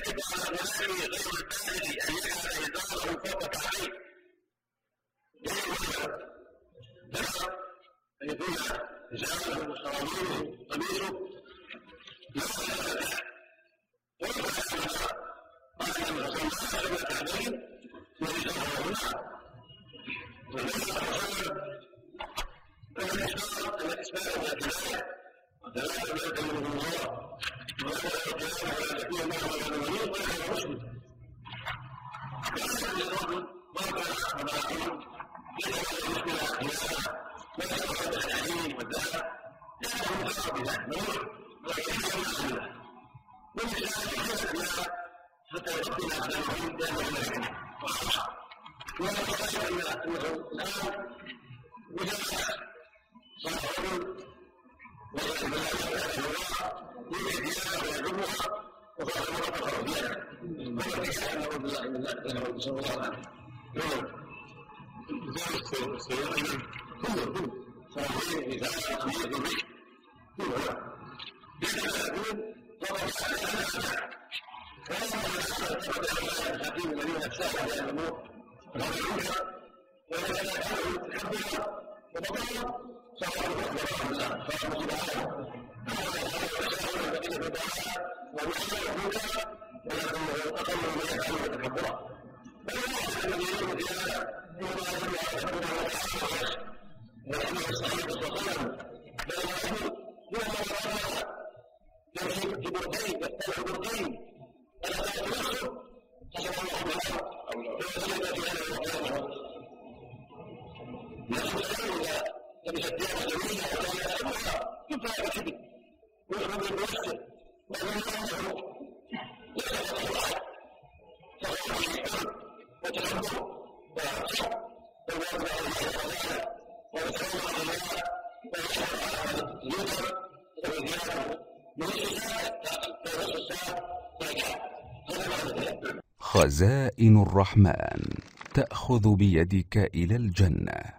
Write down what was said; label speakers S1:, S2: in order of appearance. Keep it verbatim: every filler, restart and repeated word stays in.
S1: على غلامه غير البالغ أن يجعل إزاره فوق كعبيه. أن يكون إزاره وسراويله قميصه لا يتبع ولا يتبع قال النبي صلى الله عليه وسلم كعبين وإزاره هنا والنبي صلى الله عليه وسلم أن الإسلام أن الإسلام هو كذلك وكذلك ما يكلمه الله ولا يكلمه ولا تكون معه ولا ولي ولا مسلم. ولا الرجل ما كان ولا ليس له مشكلة خلافة ولا يعتقد الحديث والذهب لأنه مخاطب بذلك نور ويحيى مسلمة والإسلام يحيى بها حتى يقتل أبنائهم لأنه لا يحيى وخاصة ولا يتخيل أنه الآن وجد صاحب وجد الملائكة الله يوجد ديانة ويعجبها وقال ما تفعل بها ولا تشاء نعوذ بالله من ذلك نسأل الله العافية. ذلك السيارة كله كله صراحين إذا أمير بالبيت كله لذا يكون طبعا الساعة ولما يسأل طبعا الحكيم الذين أتساءل بها الأمور وهذا الوجه ولذا يكون تحبها وطبعا صار الله الله صار سبحانه هذا يسأل الذين بدعها ويسأل الوجه ولكنه أقل من يفعل تكبرا فالله الذي يقول في هذا وما يدل على أنه يتحرك ولكنه الصحيح والسلام لا يعلم هو ما يرى يمشي ببردين يفتح بردين ألا لا يتنصر حسب الله بالله ويسلم في هذا الوقت يسلم إذا لبس الديانة جميلة ولا يسلمها يبقى بكبر ويخرج بالمؤسس ويقول له ليس الله فهو يحب وتحبه ويحب والوالد على الله ويتكلم عن الله ويشهد على اليسر والزيادة من الشتاء فنصف الساعة رجع هذا معنى.
S2: خزائن الرحمن تأخذ بيدك إلى الجنة.